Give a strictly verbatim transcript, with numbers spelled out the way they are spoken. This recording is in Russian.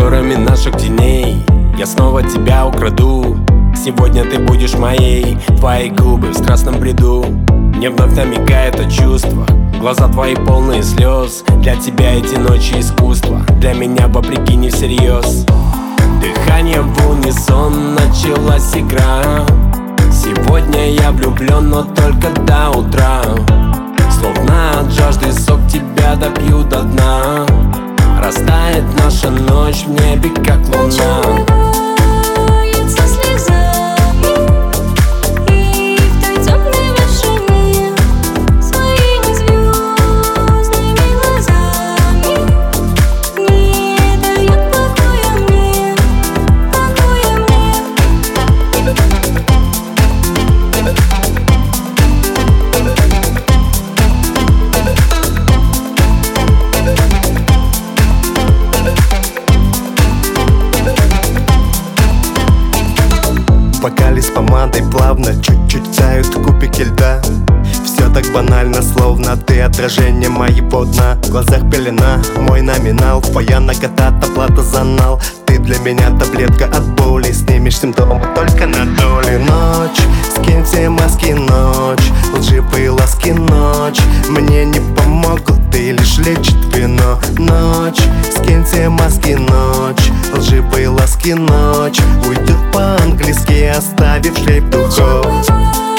узорами наших теней я снова тебя украду. Сегодня ты будешь моей, твои губы в страстном бреду. Мне вновь намекает о чувствах, глаза твои полные слез. Для тебя эти ночи искусство, для меня вопреки не всерьез. Дыхание в унисон, началась игра. Сегодня я влюблен, но только до утра. Словно от жажды сок тебя допью до дна. Растает наша ночь в небе, как луна. Бокали с помадой плавно чуть-чуть тают кубики льда. Все так банально, словно ты отражение моего дна. В глазах пелена, мой номинал, твоя нагота, оплата за нал. Ты для меня таблетка от боли, снимешь симптомы только на доли. Ночь, скиньте маски, ночь, лживые ласки, ночь. Мне не помогут, ты лишь лечит вино. Ночь, скиньте маски, ночь, лживые ласки, ночь. Уйдет по-английски, оставив шлейф духов.